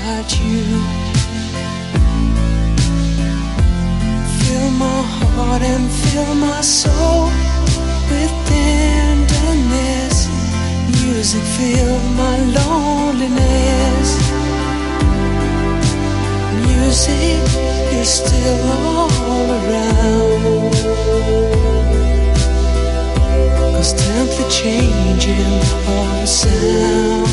about you. Fill my heart and fill my soul with tenderness. Music fill my loneliness. Music is still all around. 'Cause times are changing all the sound.